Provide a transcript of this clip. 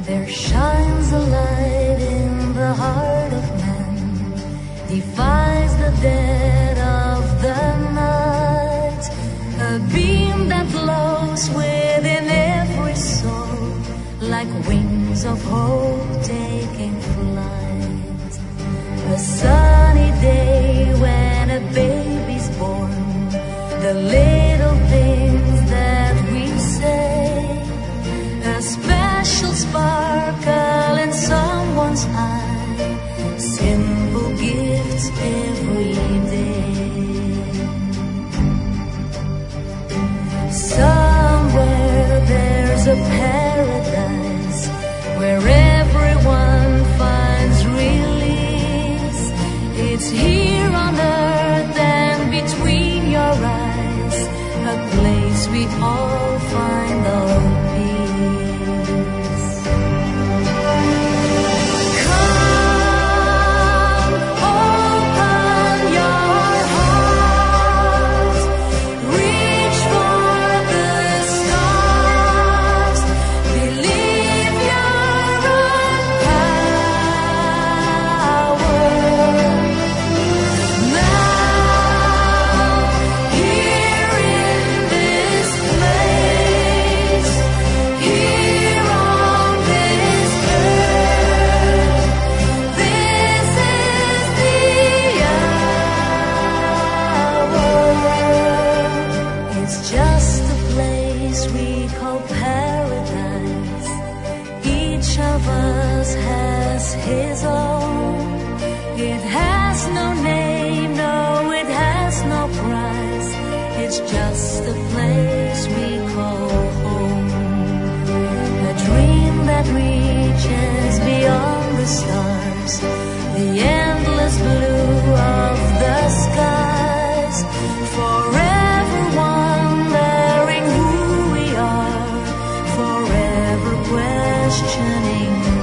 There shines a light in the heart of man, defies the dead of the night, a beam that glows within every soul, like wings of hope taking flight. A sunny day when a baby's born, the little things that we say, a special sparkle in someone's eye, simple gifts every day. Somewhere there's a paradise where everyone finds release. It's here on earth and between your eyes, a place we all find our peace. Come, open your heart, reach for the stars, believe your own power. Now, here in this place, here on this earth, this is the hour. It's just a place we call paradise. Each of us has his own. It has no name, no, it has no price. It's just a place we call home. A dream that reaches beyond the stars, the endless blue of the skies. Forever wondering who we are, forever questioning